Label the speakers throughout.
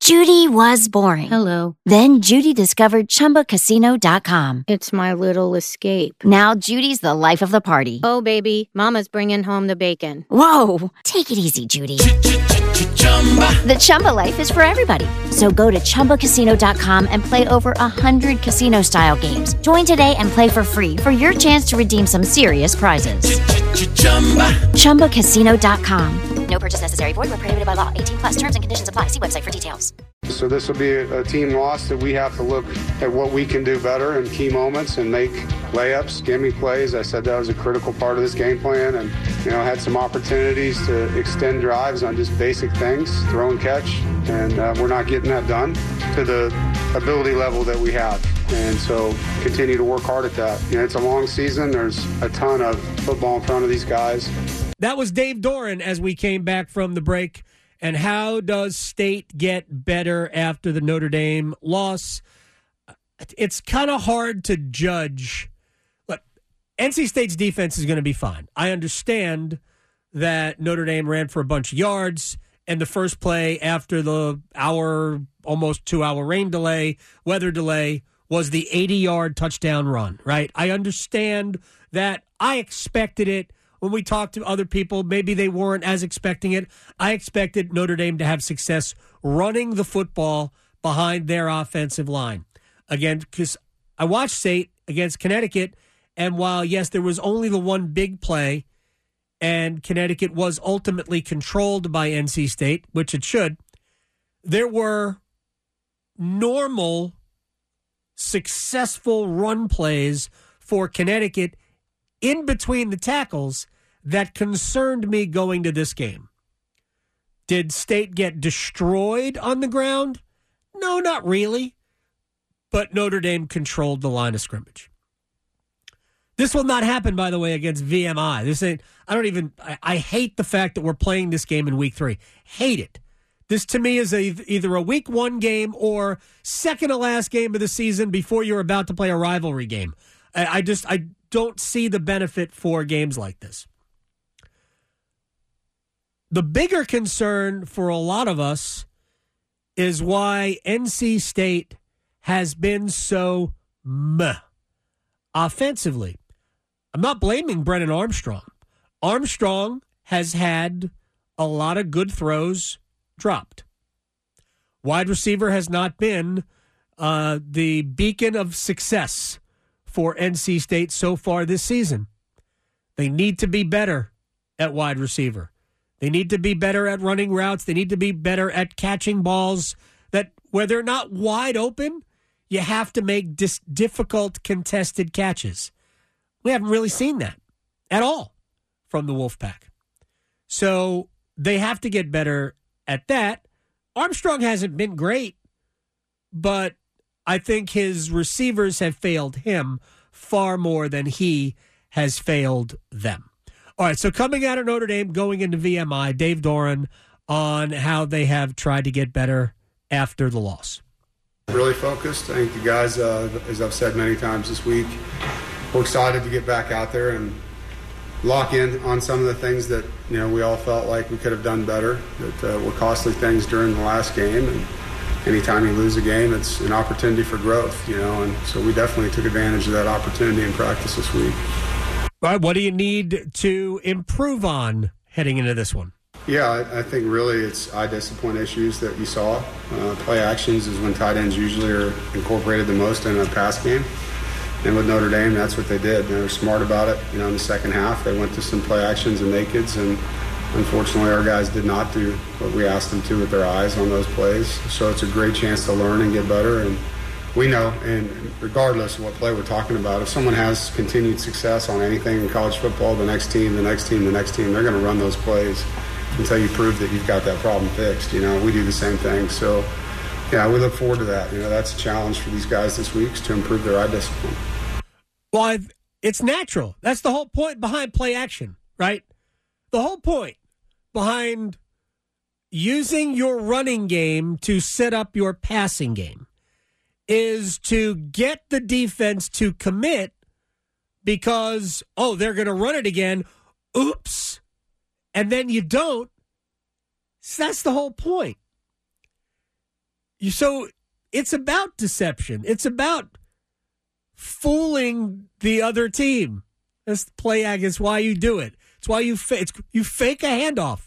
Speaker 1: Judy was boring.
Speaker 2: Hello.
Speaker 1: Then Judy discovered ChumbaCasino.com.
Speaker 2: It's my little escape.
Speaker 1: Now Judy's the life of the party.
Speaker 2: Oh, baby, mama's bringing home the bacon.
Speaker 1: Whoa, take it easy, Judy. The Chumba life is for everybody. So go to ChumbaCasino.com and play over 100 casino-style games. Join today and play for free for your chance to redeem some serious prizes. ChumbaCasino.com. No purchase necessary. Void where prohibited by law. 18 plus terms and conditions apply. See website for details.
Speaker 3: So this will be a team loss that we have to look at what we can do better in key moments and make layups, gimme plays. I said that was a critical part of this game plan, and had some opportunities to extend drives on just basic things, throw and catch, and we're not getting that done to the ability level that we have. And so continue to work hard at that. It's a long season. There's a ton of football in front of these guys.
Speaker 4: That was Dave Doran as we came back from the break. And how does State get better after the Notre Dame loss? It's kind of hard to judge. Look, NC State's defense is going to be fine. I understand that Notre Dame ran for a bunch of yards, and the first play after the almost 2-hour rain delay, weather delay, was the 80-yard touchdown run, right? I understand that. I expected it. When we talked to other people, maybe they weren't as expecting it. I expected Notre Dame to have success running the football behind their offensive line. Again, because I watched State against Connecticut, and while, yes, there was only the one big play, and Connecticut was ultimately controlled by NC State, which it should, there were normal, successful run plays for Connecticut in between the tackles that concerned me going to this game. Did State get destroyed on the ground? No, not really. But Notre Dame controlled the line of scrimmage. This will not happen, by the way, against VMI. I hate the fact that we're playing this game in week 3. Hate it. This, to me, is either a week 1 game or second to last game of the season before you're about to play a rivalry game. I don't see the benefit for games like this. The bigger concern for a lot of us is why NC State has been so meh offensively. I'm not blaming Brennan Armstrong. Armstrong has had a lot of good throws dropped. Wide receiver has not been the beacon of success for NC State so far this season. They need to be better at wide receiver. They need to be better at running routes. They need to be better at catching balls that where they're not wide open, you have to make difficult contested catches. We haven't really seen that at all from the Wolfpack. So they have to get better at that. Armstrong hasn't been great, but I think his receivers have failed him far more than he has failed them. All right, so coming out of Notre Dame, going into VMI, Dave Doran on how they have tried to get better after the loss.
Speaker 3: Really focused. I think the guys, as I've said many times this week, we're excited to get back out there and lock in on some of the things that we all felt like we could have done better, that were costly things during the last game. And anytime you lose a game, it's an opportunity for growth, and so we definitely took advantage of that opportunity in practice this week.
Speaker 4: All right, what do you need to improve on heading into this one?
Speaker 3: Yeah, I think really it's eye discipline issues that you saw. Play actions is when tight ends usually are incorporated the most in a pass game. And with Notre Dame, that's what they did. They were smart about it. In the second half, they went to some play actions and nakeds, and unfortunately our guys did not do what we asked them to with their eyes on those plays. So it's a great chance to learn and get better. And we know, and regardless of what play we're talking about, if someone has continued success on anything in college football, the next team, they're going to run those plays until you prove that you've got that problem fixed. We do the same thing. So, yeah, we look forward to that. That's a challenge for these guys this week, is to improve their eye discipline.
Speaker 4: Well, it's natural. That's the whole point behind play action, right? The whole point behind using your running game to set up your passing game is to get the defense to commit because, they're going to run it again. Oops. And then you don't. So that's the whole point. So it's about deception. It's about fooling the other team. That's the play act. It's why you do it. It's why you fake a handoff.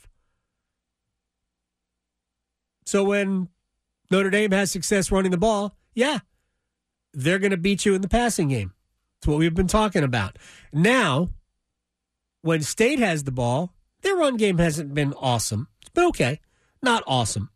Speaker 4: So when Notre Dame has success running the ball, yeah, they're going to beat you in the passing game. That's what we've been talking about. Now, when State has the ball, their run game hasn't been awesome. It's been okay. Not awesome.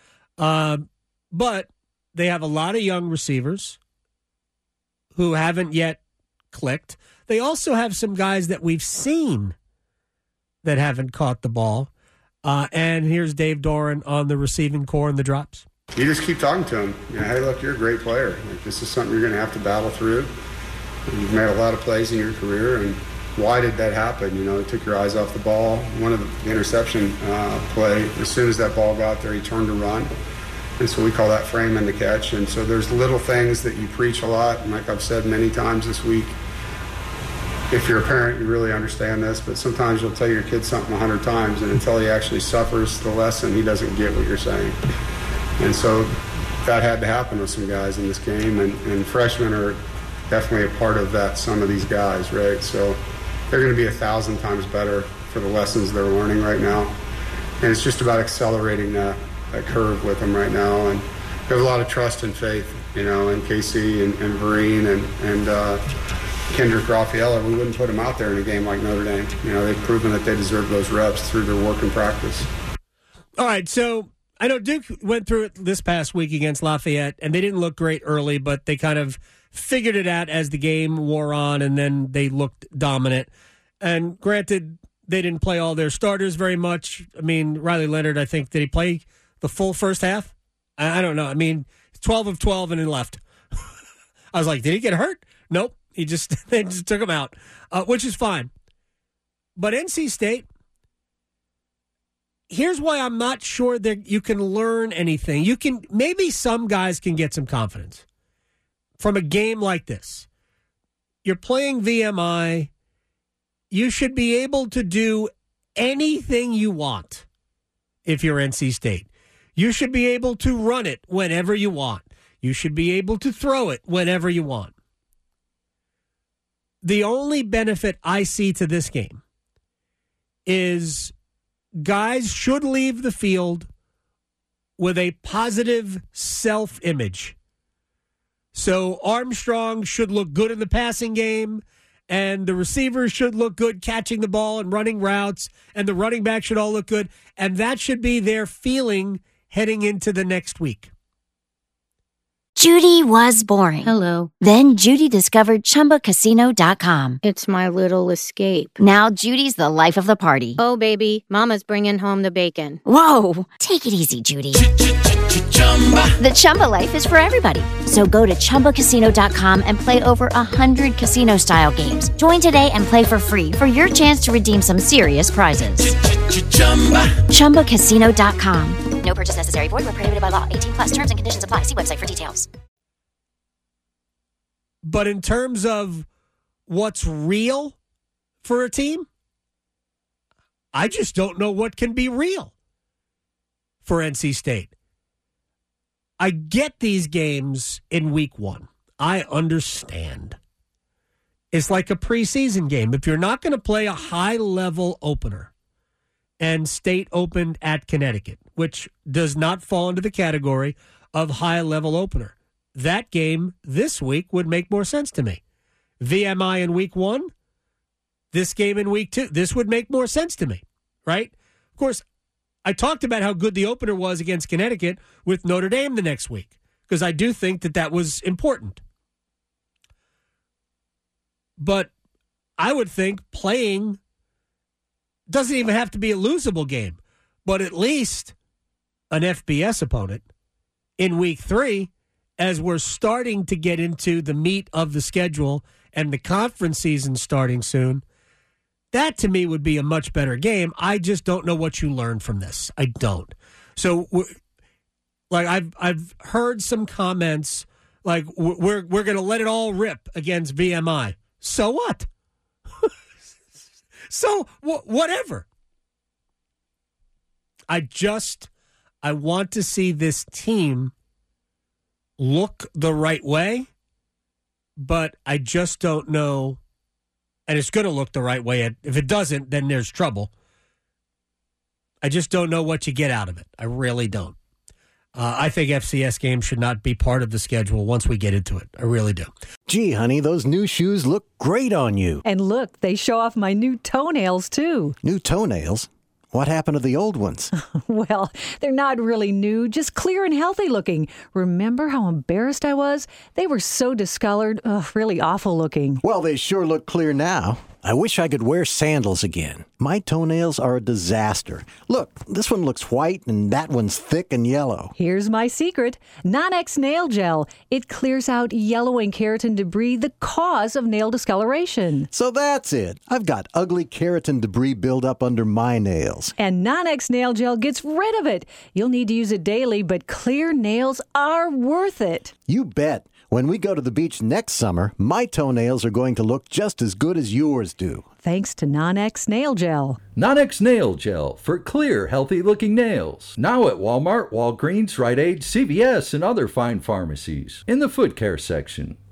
Speaker 4: But they have a lot of young receivers who haven't yet clicked. They also have some guys that we've seen that haven't caught the ball. And here's Dave Doeren on the receiving core and the drops.
Speaker 3: You just keep talking to him. Hey, look, you're a great player. Like, this is something you're going to have to battle through. You've made a lot of plays in your career, and why did that happen? You took your eyes off the ball. One of the interception play, as soon as that ball got there, he turned to run. And so we call that frame in the catch. And so there's little things that you preach a lot. And like I've said many times this week, if you're a parent, you really understand this, but sometimes you'll tell your kid something 100 times, and until he actually suffers the lesson, he doesn't get what you're saying. And so that had to happen with some guys in this game, and freshmen are definitely a part of that, some of these guys, right? So they're going to be 1,000 times better for the lessons they're learning right now. And it's just about accelerating that curve with them right now. And we have a lot of trust and faith, in Casey and Vereen and Kendrick Raffaella. We wouldn't put them out there in a game like Notre Dame. They've proven that they deserve those reps through their work and practice.
Speaker 4: All right, so I know Duke went through it this past week against Lafayette, and they didn't look great early, but they kind of figured it out as the game wore on, and then they looked dominant. And granted, they didn't play all their starters very much. I mean, Riley Leonard, I think, did he play the full first half? I don't know. I mean, 12 of 12 and he left. I was like, did he get hurt? Nope. They just took him out, which is fine. But NC State, here's why I'm not sure that you can learn anything. Maybe some guys can get some confidence from a game like this. You're playing VMI. You should be able to do anything you want if you're NC State. You should be able to run it whenever you want. You should be able to throw it whenever you want. The only benefit I see to this game is guys should leave the field with a positive self-image. So Armstrong should look good in the passing game, and the receivers should look good catching the ball and running routes, and the running back should all look good, and that should be their feeling heading into the next week.
Speaker 1: Judy was boring.
Speaker 2: Hello.
Speaker 1: Then Judy discovered ChumbaCasino.com.
Speaker 2: It's my little escape.
Speaker 1: Now Judy's the life of the party.
Speaker 2: Oh, baby, mama's bringing home the bacon.
Speaker 1: Whoa, take it easy, Judy. The Chumba life is for everybody. So go to ChumbaCasino.com and play over 100 casino-style games. Join today and play for free for your chance to redeem some serious prizes. ChumbaCasino.com. No purchase necessary. Void where prohibited by law. 18 plus. Terms and conditions apply. See website for details.
Speaker 4: But in terms of what's real for a team, I just don't know what can be real for NC State. I get these games in week one. I understand. It's like a preseason game. If you're not going to play a high-level opener, and State opened at Connecticut, which does not fall into the category of high-level opener, that game this week would make more sense to me. VMI in week one, this game in week two, this would make more sense to me, right? Of course, I talked about how good the opener was against Connecticut with Notre Dame the next week, because I do think that was important. But I would think playing doesn't even have to be a losable game, but at least an FBS opponent in week three, as we're starting to get into the meat of the schedule and the conference season starting soon. That, to me, would be a much better game. I just don't know what you learn from this. I don't. So, I've heard some comments like we're going to let it all rip against VMI. So what? So whatever. I want to see this team look the right way, but I just don't know. And it's going to look the right way. If it doesn't, then there's trouble. I just don't know what you get out of it. I really don't. I think FCS games should not be part of the schedule once we get into it. I really do.
Speaker 5: Gee, honey, those new shoes look great on you.
Speaker 6: And look, they show off my new toenails, too.
Speaker 5: New toenails? What happened to the old ones?
Speaker 6: Well, they're not really new, just clear and healthy looking. Remember how embarrassed I was? They were so discolored, really awful looking.
Speaker 5: Well, they sure look clear now. I wish I could wear sandals again. My toenails are a disaster. Look, this one looks white and that one's thick and yellow.
Speaker 6: Here's my secret. Non-X Nail Gel. It clears out yellow and keratin debris, the cause of nail discoloration.
Speaker 5: So that's it. I've got ugly keratin debris buildup under my nails.
Speaker 6: And Non-X Nail Gel gets rid of it. You'll need to use it daily, but clear nails are worth it.
Speaker 5: You bet. When we go to the beach next summer, my toenails are going to look just as good as yours do.
Speaker 6: Thanks to Non-X Nail Gel.
Speaker 7: Non-X Nail Gel for clear, healthy-looking nails. Now at Walmart, Walgreens, Rite Aid, CVS, and other fine pharmacies. In the foot care section.